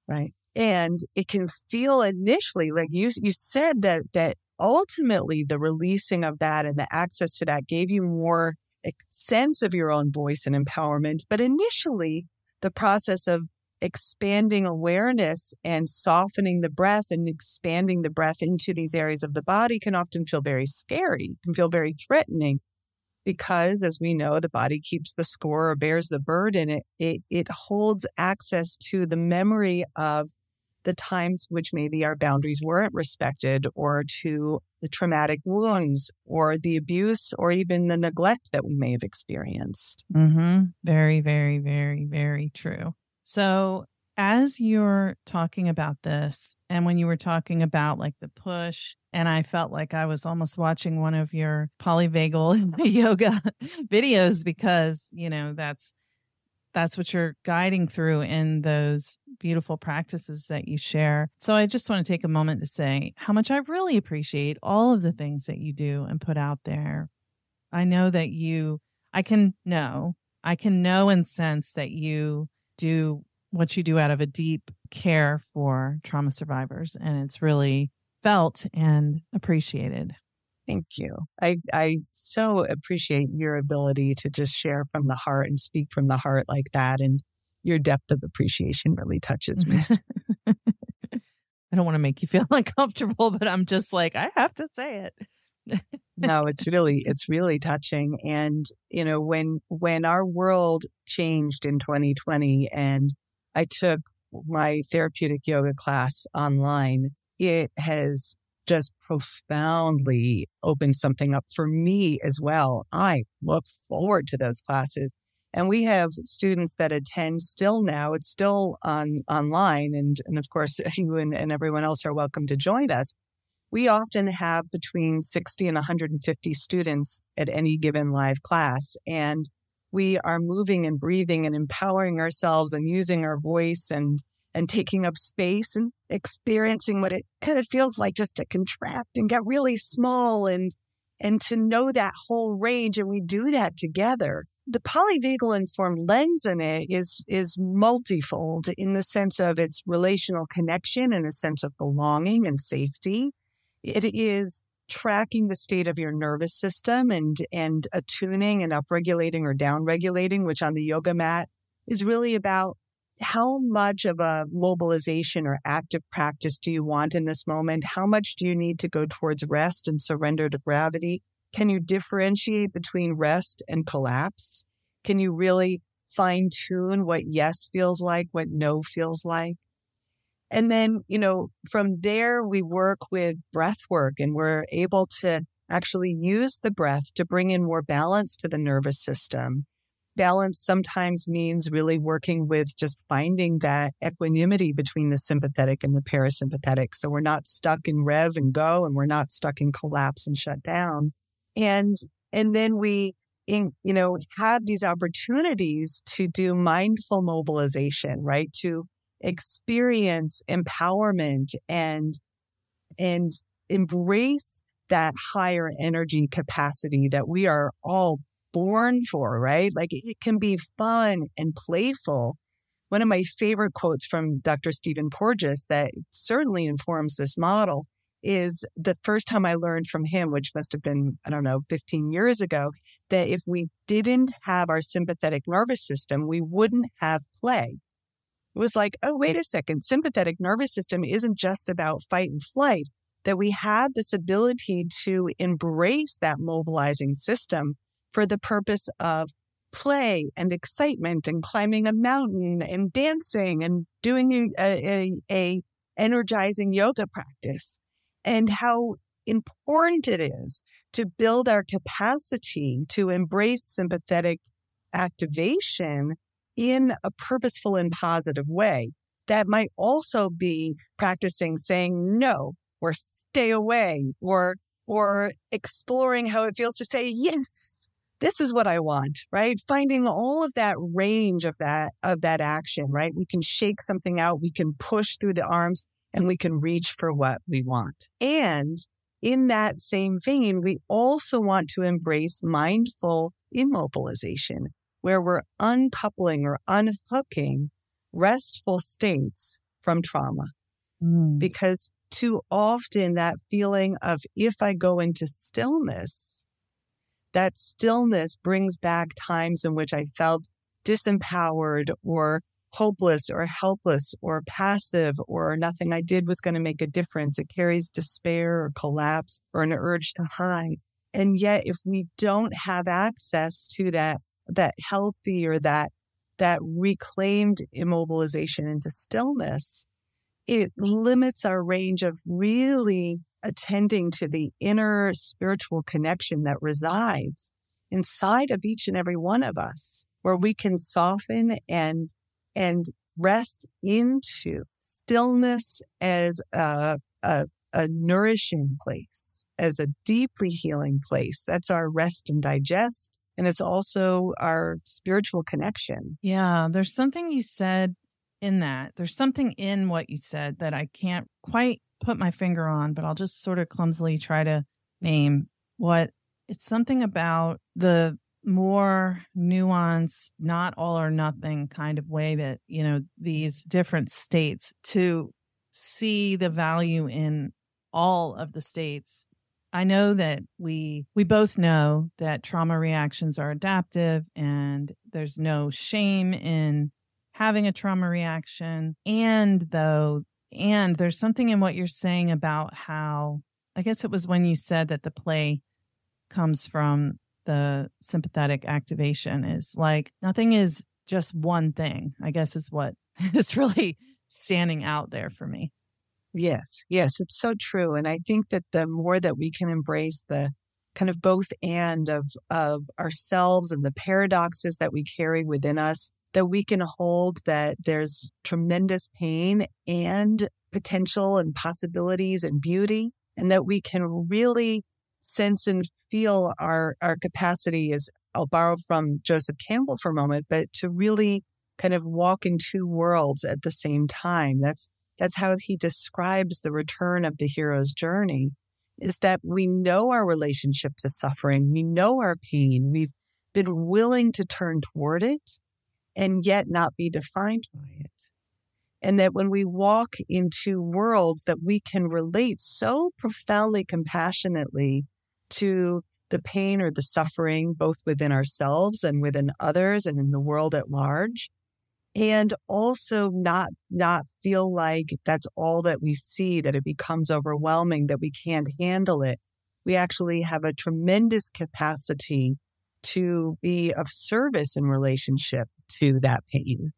right? And it can feel initially, like you said, that ultimately the releasing of that and the access to that gave you more sense of your own voice and empowerment. But initially, the process of expanding awareness and softening the breath and expanding the breath into these areas of the body can often feel very scary, can feel very threatening, because as we know, the body keeps the score or bears the burden. It holds access to the memory of the times which maybe our boundaries weren't respected, or to the traumatic wounds or the abuse or even the neglect that we may have experienced. Mm-hmm. Very, very, very, very true. So as you're talking about this, and when you were talking about like the push, and I felt like I was almost watching one of your polyvagal yoga videos, because, you know, that's what you're guiding through in those beautiful practices that you share. So I just want to take a moment to say how much I really appreciate all of the things that you do and put out there. I know that I can know and sense that you do what you do out of a deep care for trauma survivors, and it's really felt and appreciated. Thank you. I so appreciate your ability to just share from the heart and speak from the heart like that. And your depth of appreciation really touches me. I don't want to make you feel uncomfortable, but I'm just like, I have to say it. No, it's really touching. And, you know, when our world changed in 2020 and I took my therapeutic yoga class online, it has just profoundly opened something up for me as well. I look forward to those classes. And we have students that attend still now. It's still online. And of course, you and everyone else are welcome to join us. We often have between 60 and 150 students at any given live class. And we are moving and breathing and empowering ourselves and using our voice and taking up space and experiencing what it kind of feels like just to contract and get really small and to know that whole range. And we do that together. The polyvagal informed lens in it is multifold in the sense of its relational connection and a sense of belonging and safety. It is tracking the state of your nervous system and attuning and upregulating or downregulating, which on the yoga mat is really about how much of a mobilization or active practice do you want in this moment? How much do you need to go towards rest and surrender to gravity? Can you differentiate between rest and collapse? Can you really fine tune what yes feels like, what no feels like? And then, you know, from there, we work with breath work, and we're able to actually use the breath to bring in more balance to the nervous system. Balance sometimes means really working with just finding that equanimity between the sympathetic and the parasympathetic. So we're not stuck in rev and go, and we're not stuck in collapse and shut down. And then we, have these opportunities to do mindful mobilization, right? To experience empowerment and embrace that higher energy capacity that we are all born for, right? Like it can be fun and playful. One of my favorite quotes from Dr. Stephen Porges that certainly informs this model is the first time I learned from him, which must have been, 15 years ago, that if we didn't have our sympathetic nervous system, we wouldn't have play. It was like, oh, wait a second, sympathetic nervous system isn't just about fight and flight, that we have this ability to embrace that mobilizing system for the purpose of play and excitement and climbing a mountain and dancing and doing a energizing yoga practice, and how important it is to build our capacity to embrace sympathetic activation in a purposeful and positive way. That might also be practicing saying no or stay away or exploring how it feels to say, yes, this is what I want, right? Finding all of that range of that action, right? We can shake something out, we can push through the arms, and we can reach for what we want. And in that same vein, we also want to embrace mindful immobilization, where we're uncoupling or unhooking restful states from trauma. Mm. Because too often that feeling of if I go into stillness, that stillness brings back times in which I felt disempowered or hopeless or helpless or passive or nothing I did was going to make a difference. It carries despair or collapse or an urge to hide. And yet if we don't have access to that healthy or that reclaimed immobilization into stillness, it limits our range of really attending to the inner spiritual connection that resides inside of each and every one of us, where we can soften and rest into stillness as a nourishing place, as a deeply healing place. That's our rest and digest. And it's also our spiritual connection. Yeah, there's something you said in that. There's something in what you said that I can't quite put my finger on, but I'll just sort of clumsily try to name what it's something about the more nuanced, not all or nothing kind of way that, you know, these different states to see the value in all of the states. I know that we both know that trauma reactions are adaptive and there's no shame in having a trauma reaction. And there's something in what you're saying about how, I guess it was when you said that the play comes from the sympathetic activation, is like nothing is just one thing, I guess is what is really standing out there for me. Yes, it's so true. And I think that the more that we can embrace the kind of both and of ourselves and the paradoxes that we carry within us, that we can hold that there's tremendous pain and potential and possibilities and beauty, and that we can really sense and feel our capacity, as I'll borrow from Joseph Campbell for a moment, but to really kind of walk in two worlds at the same time. That's how he describes the return of the hero's journey, is that we know our relationship to suffering. We know our pain. We've been willing to turn toward it and yet not be defined by it. And that when we walk into worlds that we can relate so profoundly, compassionately to the pain or the suffering, both within ourselves and within others and in the world at large, and also not feel like that's all that we see, that it becomes overwhelming, that we can't handle it. We actually have a tremendous capacity to be of service in relationship to that pain.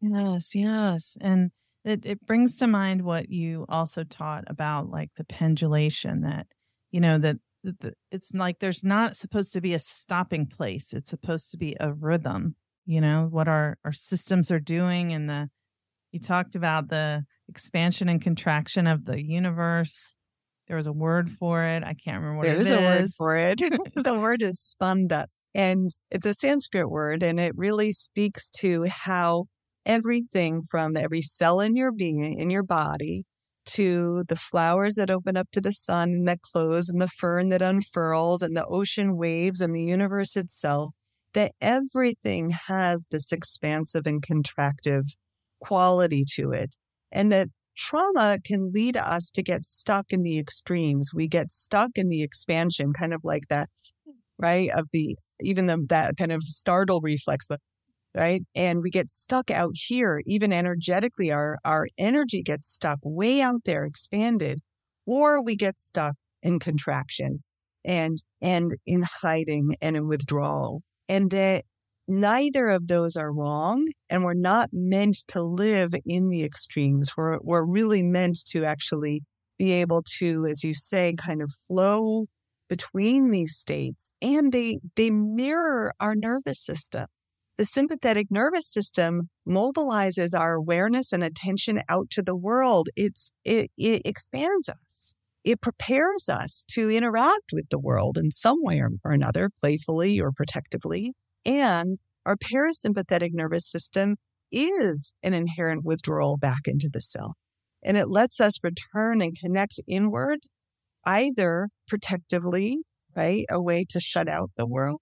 Yes. And it brings to mind what you also taught about like the pendulation, that, you know, that it's like there's not supposed to be a stopping place. It's supposed to be a rhythm, you know, what our systems are doing. And you talked about the expansion and contraction of the universe. There was a word for it. I can't remember what it is. There is a word for it. The word is spanda. And it's a Sanskrit word, and it really speaks to how everything from every cell in your being, in your body, to the flowers that open up to the sun and that close, and the fern that unfurls, and the ocean waves, and the universe itself, that everything has this expansive and contractive quality to it. And that trauma can lead us to get stuck in the extremes. We get stuck in the expansion, kind of like that, right? That kind of startle reflex, right? And we get stuck out here, even energetically, our energy gets stuck way out there, expanded, or we get stuck in contraction and in hiding and in withdrawal. And that neither of those are wrong. And we're not meant to live in the extremes. We're really meant to actually be able to, as you say, kind of flow between these states. And they mirror our nervous system. The sympathetic nervous system mobilizes our awareness and attention out to the world. It expands us. It prepares us to interact with the world in some way or another, playfully or protectively. And our parasympathetic nervous system is an inherent withdrawal back into the self. And it lets us return and connect inward, either protectively, right, a way to shut out the world,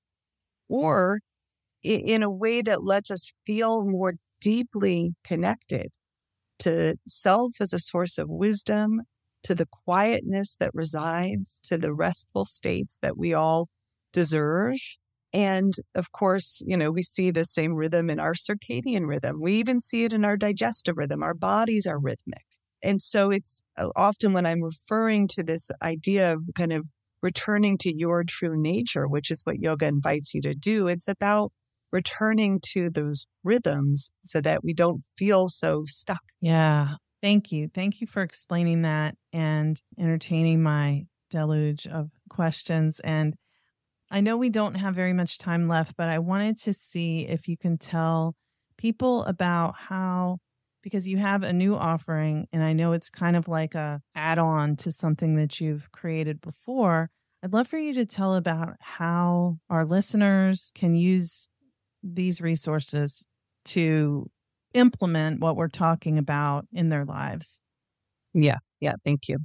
or in a way that lets us feel more deeply connected to self as a source of wisdom, to the quietness that resides, to the restful states that we all deserve. And of course, we see the same rhythm in our circadian rhythm. We even see it in our digestive rhythm. Our bodies are rhythmic. And so it's often when I'm referring to this idea of kind of returning to your true nature, which is what yoga invites you to do, it's about returning to those rhythms so that we don't feel so stuck. Yeah. Thank you. Thank you for explaining that and entertaining my deluge of questions. And I know we don't have very much time left, but I wanted to see if you can tell people about how, because you have a new offering, and I know it's kind of like a add-on to something that you've created before. I'd love for you to tell about how our listeners can use these resources to implement what we're talking about in their lives. Yeah. Thank you.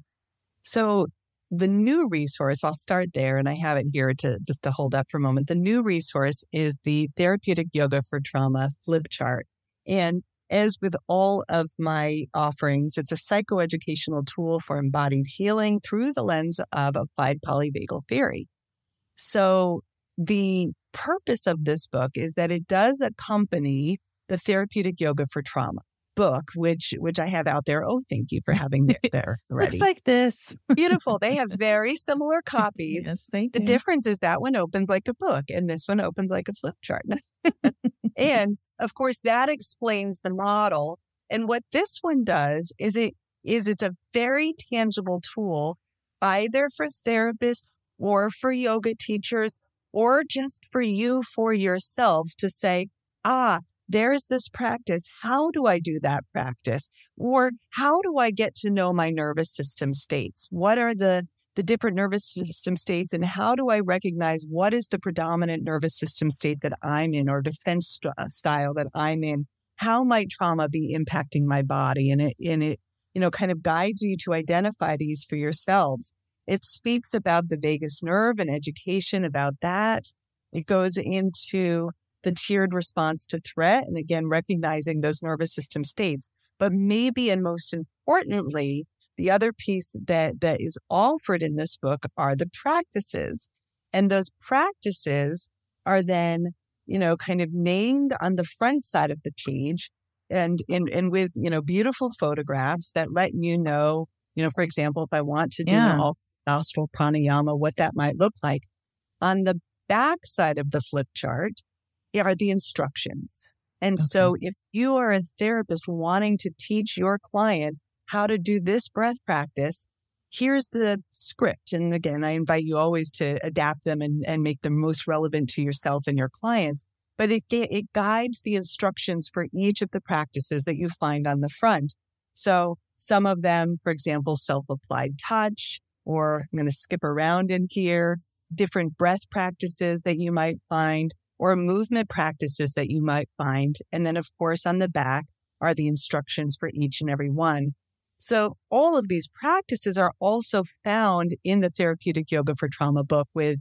So the new resource, I'll start there, and I have it here to hold up for a moment. The new resource is the Therapeutic Yoga for Trauma flip chart. And as with all of my offerings, it's a psychoeducational tool for embodied healing through the lens of applied polyvagal theory. So the purpose of this book is that it does accompany the Therapeutic Yoga for Trauma book, which I have out there. Oh, thank you for having it there already. Looks like this. Beautiful. They have very similar copies. Yes, they do. The difference is that one opens like a book and this one opens like a flip chart. And of course, that explains the model. And what this one does is it's a very tangible tool, either for therapists or for yoga teachers, or just for you, for yourself, to say, there's this practice. How do I do that practice? Or how do I get to know my nervous system states? What are the different nervous system states, and how do I recognize what is the predominant nervous system state that I'm in, or defense style that I'm in? How might trauma be impacting my body? And it kind of guides you to identify these for yourselves. It speaks about the vagus nerve and education about that. It goes into the tiered response to threat, and again, recognizing those nervous system states. But maybe, and most importantly, the other piece that is offered in this book are the practices. And those practices are then, kind of named on the front side of the page and with, beautiful photographs that let you know, for example, if I want to do an nostril pranayama, what that might look like. On the back side of the flip chart are the instructions. And so if you are a therapist wanting to teach your client how to do this breath practice, here's the script. And again, I invite you always to adapt them and make them most relevant to yourself and your clients. But it guides the instructions for each of the practices that you find on the front. So some of them, for example, self-applied touch, or I'm going to skip around in here, different breath practices that you might find, or movement practices that you might find. And then, of course, on the back are the instructions for each and every one. So all of these practices are also found in the Therapeutic Yoga for Trauma book with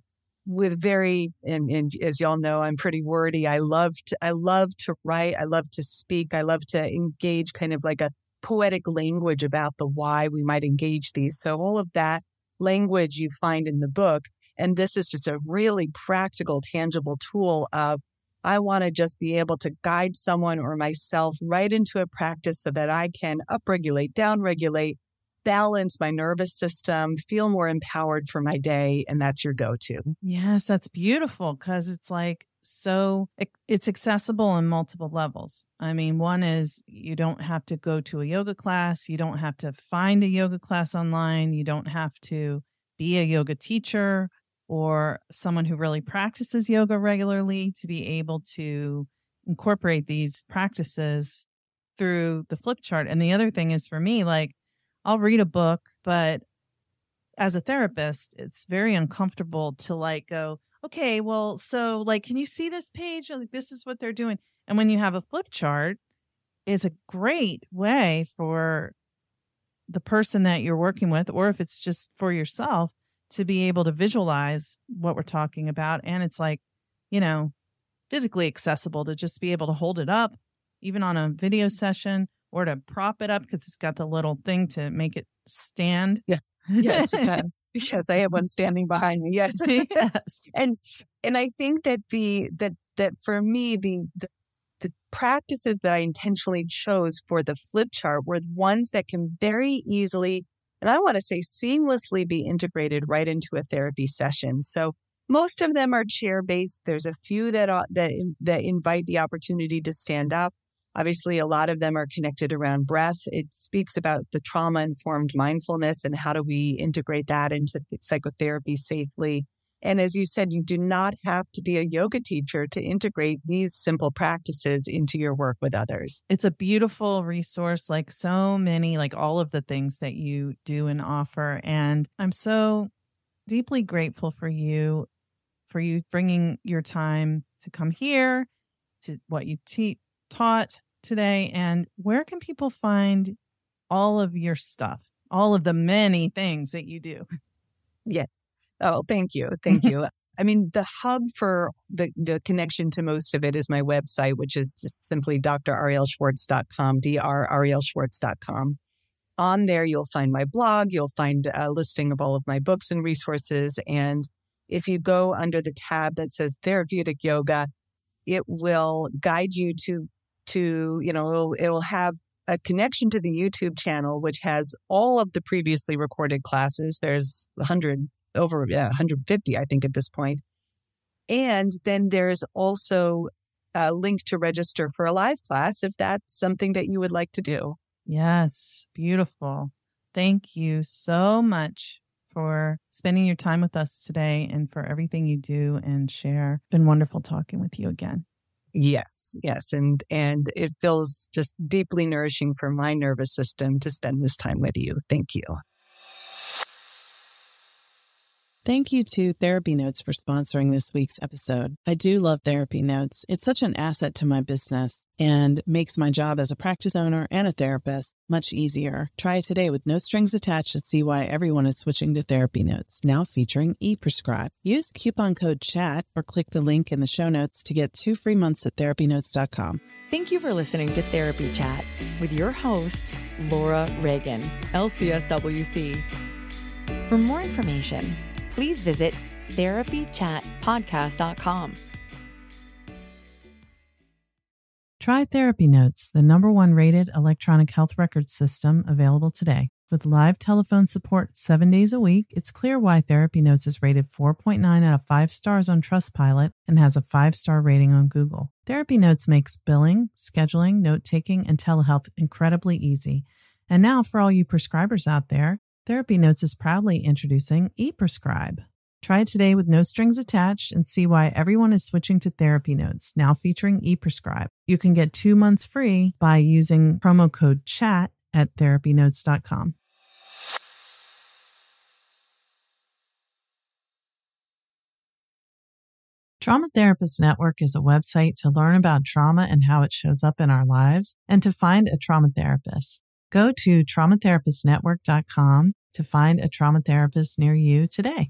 very, and as y'all know, I'm pretty wordy. I love to write. I love to speak. I love to engage kind of like a poetic language about the why we might engage these. So all of that language you find in the book. And this is just a really practical, tangible tool of, I want to just be able to guide someone or myself right into a practice so that I can upregulate, downregulate, balance my nervous system, feel more empowered for my day. And that's your go-to. Yes, that's beautiful, because it's like, so it's accessible on multiple levels. I mean, one is you don't have to go to a yoga class. You don't have to find a yoga class online. You don't have to be a yoga teacher or someone who really practices yoga regularly to be able to incorporate these practices through the flip chart. And the other thing is, for me, like, I'll read a book, but as a therapist, it's very uncomfortable to like go, okay, well, so like, can you see this page? Like, this is what they're doing. And when you have a flip chart, it's a great way for the person that you're working with, or if it's just for yourself, to be able to visualize what we're talking about. And it's like, physically accessible to just be able to hold it up, even on a video session, or to prop it up because it's got the little thing to make it stand. Yeah. Yes, it can. Yes, I have one standing behind me. Yes. Yes. And I think that that for me, the practices that I intentionally chose for the flip chart were ones that can very easily, and I want to say seamlessly, be integrated right into a therapy session. So most of them are chair-based. There's a few that invite the opportunity to stand up. Obviously, a lot of them are connected around breath. It speaks about the trauma-informed mindfulness and how do we integrate that into psychotherapy safely. And as you said, you do not have to be a yoga teacher to integrate these simple practices into your work with others. It's a beautiful resource, like so many, like all of the things that you do and offer. And I'm so deeply grateful for you bringing your time to come here, to what you taught today. And where can people find all of your stuff, all of the many things that you do? Yes. Oh, thank you. Thank you. I mean, the hub for the connection to most of it is my website, which is just simply drarielschwartz.com, drarielschwartz.com. On there, you'll find my blog. You'll find a listing of all of my books and resources. And if you go under the tab that says therapeutic yoga, it will guide you to it'll have a connection to the YouTube channel, which has all of the previously recorded classes. There's 150, I think, at this point. And then there's also a link to register for a live class if that's something that you would like to do. Yes, beautiful. Thank you so much for spending your time with us today and for everything you do and share. It's been wonderful talking with you again. Yes. And it feels just deeply nourishing for my nervous system to spend this time with you. Thank you. Thank you to Therapy Notes for sponsoring this week's episode. I do love Therapy Notes. It's such an asset to my business and makes my job as a practice owner and a therapist much easier. Try it today with no strings attached to see why everyone is switching to Therapy Notes, now featuring ePrescribe. Use coupon code CHAT or click the link in the show notes to get 2 free months at therapynotes.com. Thank you for listening to Therapy Chat with your host, Laura Reagan, LCSWC. For more information, please visit therapychatpodcast.com. Try Therapy Notes, the #1 rated electronic health record system available today. With live telephone support 7 days a week, it's clear why Therapy Notes is rated 4.9 out of 5 stars on Trustpilot and has a 5-star rating on Google. Therapy Notes makes billing, scheduling, note-taking, and telehealth incredibly easy. And now for all you prescribers out there, Therapy Notes is proudly introducing ePrescribe. Try it today with no strings attached and see why everyone is switching to Therapy Notes, now featuring ePrescribe. You can get 2 months free by using promo code CHAT at therapynotes.com. Trauma Therapist Network is a website to learn about trauma and how it shows up in our lives and to find a trauma therapist. Go to traumatherapistnetwork.com to find a trauma therapist near you today.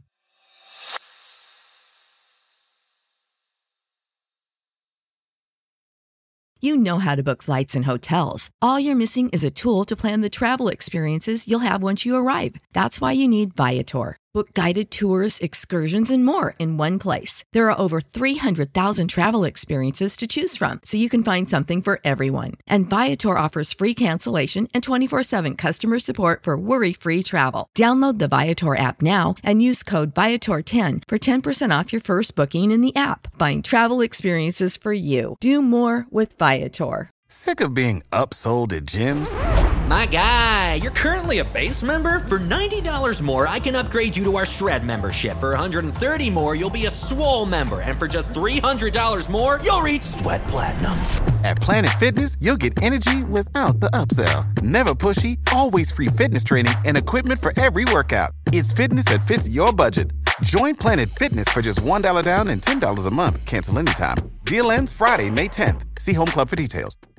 You know how to book flights and hotels. All you're missing is a tool to plan the travel experiences you'll have once you arrive. That's why you need Viator. Book guided tours, excursions, and more in one place. There are over 300,000 travel experiences to choose from, so you can find something for everyone. And Viator offers free cancellation and 24/7 customer support for worry-free travel. Download the Viator app now and use code Viator10 for 10% off your first booking in the app. Find travel experiences for you. Do more with Viator. Sick of being upsold at gyms? My guy, you're currently a base member? For $90 more, I can upgrade you to our Shred membership. For $130 more, you'll be a Swole member. And for just $300 more, you'll reach Sweat Platinum. At Planet Fitness, you'll get energy without the upsell. Never pushy, always free fitness training and equipment for every workout. It's fitness that fits your budget. Join Planet Fitness for just $1 down and $10 a month. Cancel anytime. Deal ends Friday, May 10th. See Home Club for details.